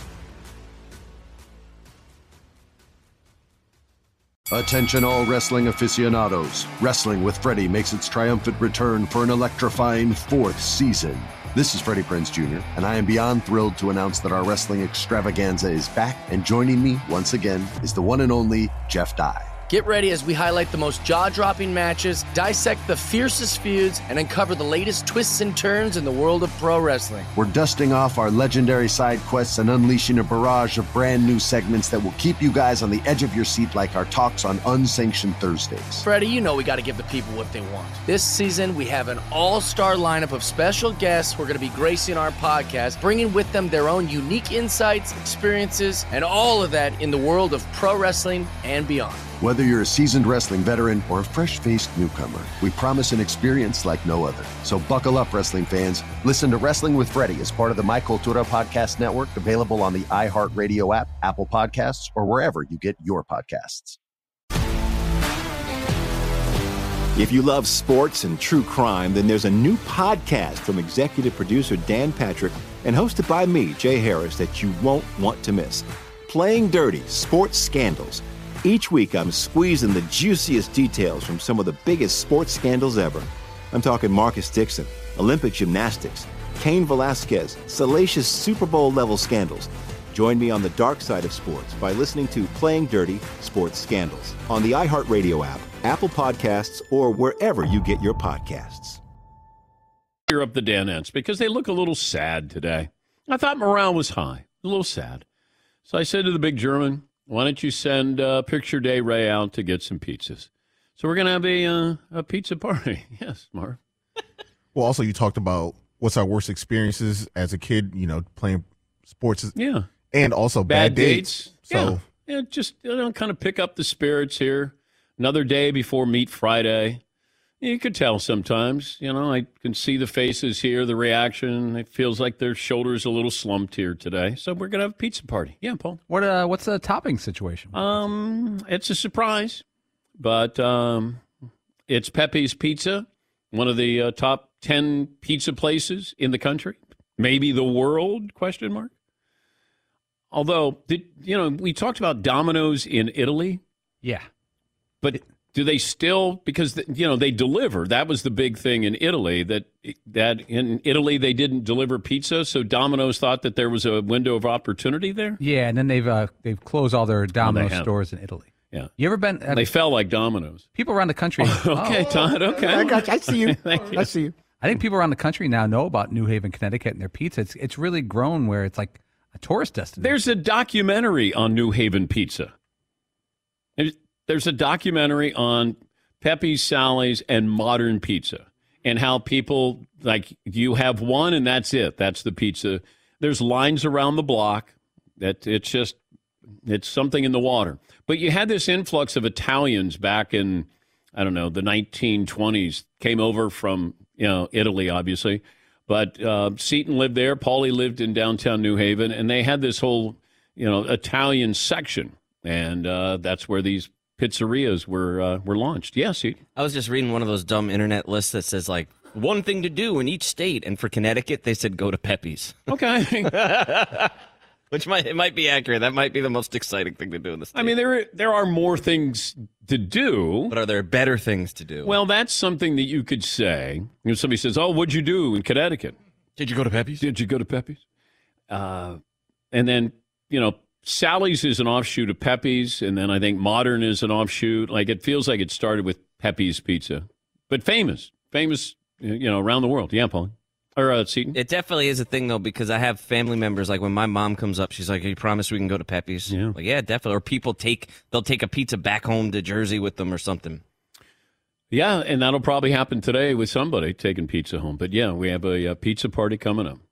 Attention all wrestling aficionados. Wrestling with Freddie makes its triumphant return for an electrifying 4th season. This is Freddie Prinze Jr., and I am beyond thrilled to announce that our wrestling extravaganza is back, and joining me once again is the one and only Jeff Dye. Get ready as we highlight the most jaw-dropping matches, dissect the fiercest feuds, and uncover the latest twists and turns in the world of pro wrestling. We're dusting off our legendary side quests and unleashing a barrage of brand new segments that will keep you guys on the edge of your seat like our talks on Unsanctioned Thursdays. Freddie, you know we got to give the people what they want. This season, we have an all-star lineup of special guests who are going to be gracing our podcast, bringing with them their own unique insights, experiences, and all of that in the world of pro wrestling and beyond. Whether you're a seasoned wrestling veteran or a fresh-faced newcomer, we promise an experience like no other. So buckle up, wrestling fans. Listen to Wrestling with Freddie as part of the My Cultura Podcast Network, available on the iHeartRadio app, Apple Podcasts, or wherever you get your podcasts. If you love sports and true crime, then there's a new podcast from executive producer Dan Patrick and hosted by me, Jay Harris, that you won't want to miss. Playing Dirty: Sports Scandals. Each week, I'm squeezing the juiciest details from some of the biggest sports scandals ever. I'm talking Marcus Dixon, Olympic gymnastics, Cain Velasquez, salacious Super Bowl-level scandals. Join me on the dark side of sports by listening to Playing Dirty: Sports Scandals on the iHeartRadio app, Apple Podcasts, or wherever you get your podcasts. Cheer up the Danettes because they look a little sad today. I thought morale was high, a little sad. So I said to the big German, why don't you send Picture Day Ray out to get some pizzas? So we're going to have a pizza party. Yes, Marv. Well, also you talked about what's our worst experiences as a kid, playing sports. Yeah. And also bad dates. So yeah, just kind of pick up the spirits here. Another day before Meat Friday. You could tell sometimes, I can see the faces here, the reaction. It feels like their shoulders a little slumped here today. So we're going to have a pizza party. Yeah, Paul. What's the topping situation? It's a surprise, but it's Pepe's Pizza, one of the top 10 pizza places in the country, maybe the world, ? Although, we talked about Domino's in Italy. Yeah. But do they still, because, they deliver. That was the big thing in Italy, that in Italy they didn't deliver pizza, so Domino's thought that there was a window of opportunity there? Yeah, and then they've closed all their Domino's stores in Italy. Yeah. You ever been? They fell like dominoes. People around the country. Okay, Todd, okay. I got you. I see you. Thank you. I see you. I think people around the country now know about New Haven, Connecticut, and their pizza. It's really grown where it's like a tourist destination. There's a documentary on New Haven pizza. There's a documentary on Pepe's, Sally's, and modern pizza, and how people, you have one and that's it. That's the pizza. There's lines around the block. It's something in the water. But you had this influx of Italians back in, the 1920s, came over from, Italy, obviously. But Seton lived there. Paulie lived in downtown New Haven, and they had this whole, Italian section, and that's where these pizzerias were launched. Yes, I was just reading one of those dumb internet lists that says one thing to do in each state, and for Connecticut they said go to Pepe's. Okay. It might be accurate. That might be the most exciting thing to do in the state. I mean, there are more things to do. But are there better things to do? Well, that's something that you could say. Somebody says, "Oh, what'd you do in Connecticut? Did you go to Pepe's? Did you go to Pepe's?" And then, Sally's is an offshoot of Pepe's, and then I think Modern is an offshoot. Like, it feels like it started with Pepe's Pizza. But famous, around the world. Yeah, Paul. Or Seton. It definitely is a thing, though, because I have family members. Like when my mom comes up, she's like, "You promise we can go to Pepe's?" Yeah. Like, yeah, definitely. Or people they'll take a pizza back home to Jersey with them or something. Yeah, and that'll probably happen today with somebody taking pizza home. But yeah, we have a pizza party coming up.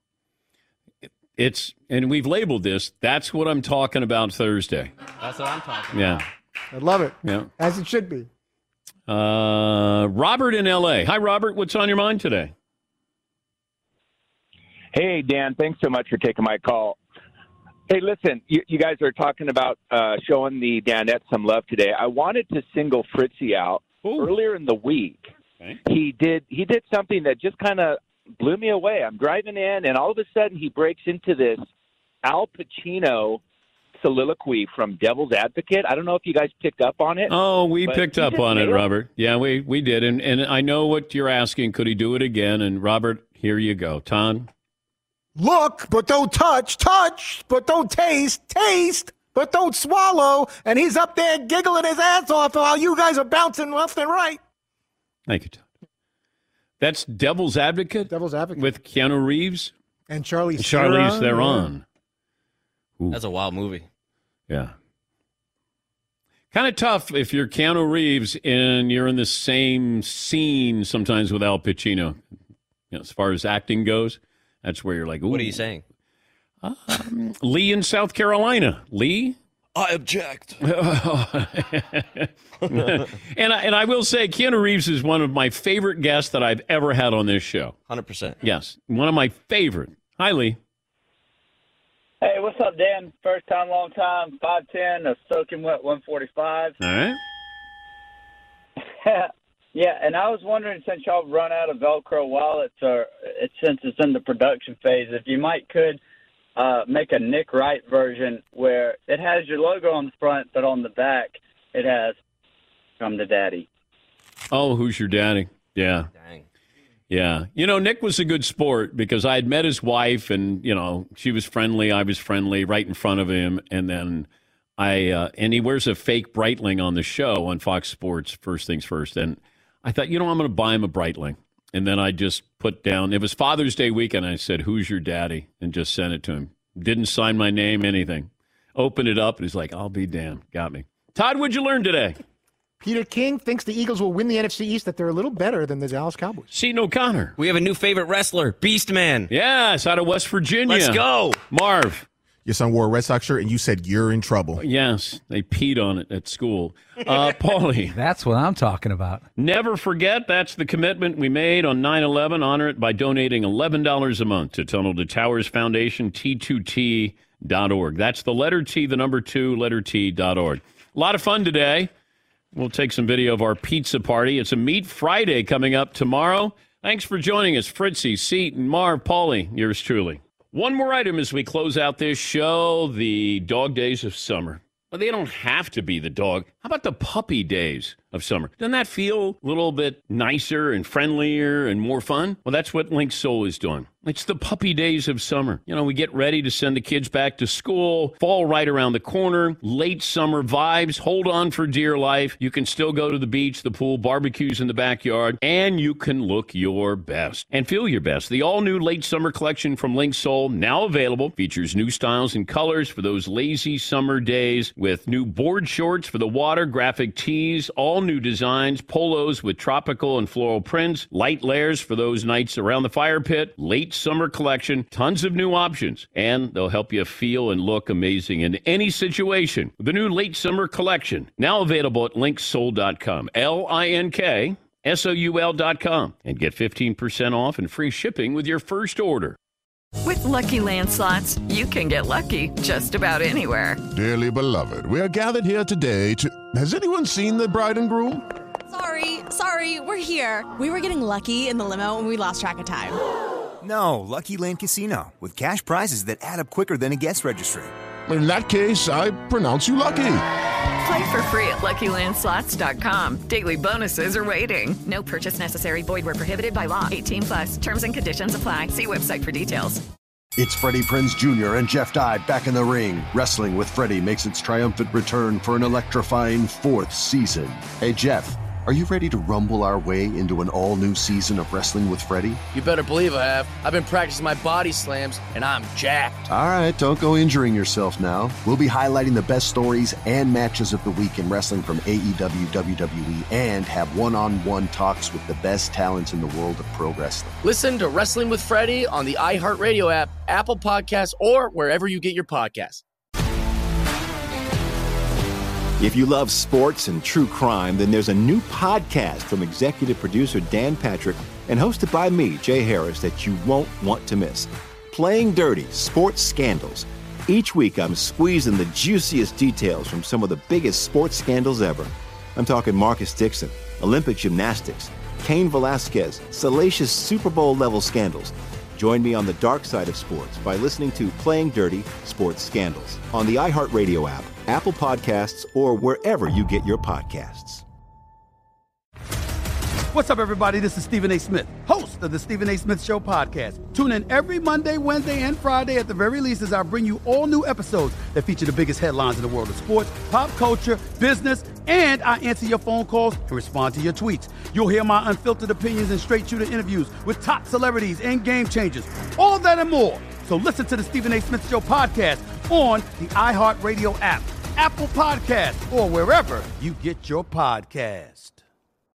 And we've labeled this. That's what I'm talking about Thursday. That's what I'm talking about. Yeah. I love it. Yeah. As it should be. Robert in L.A. Hi, Robert. What's on your mind today? Hey, Dan, thanks so much for taking my call. Hey, listen, you guys are talking about showing the Danettes some love today. I wanted to single Fritzy out. Earlier in the week. Okay. He did something that just kind of blew me away. I'm driving in, and all of a sudden he breaks into this Al Pacino soliloquy from Devil's Advocate. I don't know if you guys picked up on it. Oh, we picked up on it, Robert. Yeah, we did. And I know what you're asking. Could he do it again? And, Robert, here you go. Ton? Look, but don't touch, but don't taste, but don't swallow. And he's up there giggling his ass off while you guys are bouncing left and right. Thank you, Todd. That's Devil's Advocate? With Keanu Reeves? And Charlize Theron. Ooh. That's a wild movie. Yeah. Kind of tough if you're Keanu Reeves and you're in the same scene sometimes with Al Pacino. As far as acting goes, that's where you're like, ooh. What are you saying? Lee in South Carolina. Lee? I object. and I will say, Keanu Reeves is one of my favorite guests that I've ever had on this show. 100%. Yes, one of my favorite. Hi, Lee. Hey, what's up, Dan? First time, long time, 5'10", a soaking wet 145. All right. Yeah, and I was wondering, since y'all run out of Velcro wallets, or since it's in the production phase, if you could make a Nick Wright version where it has your logo on the front, but on the back it has "Come to Daddy." Oh, who's your daddy? Yeah. Dang. Yeah. Nick was a good sport because I had met his wife and, she was friendly. I was friendly right in front of him. And then and he wears a fake Breitling on the show on Fox Sports, First Things First. And I thought, I'm going to buy him a Breitling. And then I just put down, it was Father's Day weekend. I said, "Who's your daddy?" And just sent it to him. Didn't sign my name, anything. Opened it up, and he's like, "I'll be damned." Got me. Todd, what'd you learn today? Peter King thinks the Eagles will win the NFC East, that they're a little better than the Dallas Cowboys. Seton O'Connor. We have a new favorite wrestler, Beast Man. Yes, out of West Virginia. Let's go. Marv. Your son wore a Red Sox shirt, and you said you're in trouble. Yes, they peed on it at school. Paulie. That's what I'm talking about. Never forget, that's the commitment we made on 9/11. Honor it by donating $11 a month to Tunnel to Towers Foundation, T2T.org. That's the letter T, the number 2, letter T.org. A lot of fun today. We'll take some video of our pizza party. It's a Meat Friday coming up tomorrow. Thanks for joining us, Fritzy, Seton, Marv, Paulie, yours truly. One more item as we close out this show, the dog days of summer. Well, they don't have to be the dog. How about the puppy days of summer? Doesn't that feel a little bit nicer and friendlier and more fun? Well, that's what Link Soul is doing. It's the puppy days of summer. We get ready to send the kids back to school, fall right around the corner, late summer vibes, hold on for dear life. You can still go to the beach, the pool, barbecues in the backyard, and you can look your best and feel your best. The all-new late summer collection from Link Soul, now available, features new styles and colors for those lazy summer days with new board shorts for the water, graphic tees, all new designs, polos with tropical and floral prints, light layers for those nights around the fire pit, late summer collection, tons of new options, and they'll help you feel and look amazing in any situation. The new late summer collection, now available at linksoul.com, LINKSOUL.com, and get 15% off and free shipping with your first order. With Lucky Land Slots, you can get lucky just about anywhere. Dearly beloved, we are gathered here today to... Has anyone seen the bride and groom? Sorry, we're here. We were getting lucky in the limo and we lost track of time. No, Lucky Land Casino, with cash prizes that add up quicker than a guest registry. In that case, I pronounce you lucky. Play for free at LuckyLandSlots.com. Daily bonuses are waiting. No purchase necessary. Void where prohibited by law. 18+. Terms and conditions apply. See website for details. It's Freddie Prinze Jr. and Jeff Dye back in the ring. Wrestling with Freddie makes its triumphant return for an electrifying 4th season. Hey, Jeff, are you ready to rumble our way into an all-new season of Wrestling with Freddie? You better believe I have. I've been practicing my body slams, and I'm jacked. All right, don't go injuring yourself now. We'll be highlighting the best stories and matches of the week in wrestling from AEW, WWE, and have one-on-one talks with the best talents in the world of pro wrestling. Listen to Wrestling with Freddie on the iHeartRadio app, Apple Podcasts, or wherever you get your podcasts. If you love sports and true crime, then there's a new podcast from executive producer Dan Patrick and hosted by me, Jay Harris, that you won't want to miss. Playing Dirty: Sports Scandals. Each week, I'm squeezing the juiciest details from some of the biggest sports scandals ever. I'm talking Marcus Dixon, Olympic gymnastics, Cain Velasquez, salacious Super Bowl-level scandals. Join me on the dark side of sports by listening to Playing Dirty: Sports Scandals on the iHeartRadio app, Apple Podcasts, or wherever you get your podcasts. What's up, everybody? This is Stephen A. Smith, host of the Stephen A. Smith Show podcast. Tune in every Monday, Wednesday, and Friday at the very least as I bring you all new episodes that feature the biggest headlines in the world of sports, pop culture, business, and I answer your phone calls and respond to your tweets. You'll hear my unfiltered opinions and straight-shooter interviews with top celebrities and game changers. All that and more. So listen to the Stephen A. Smith Show podcast on the iHeartRadio app, Apple Podcasts, or wherever you get your podcasts.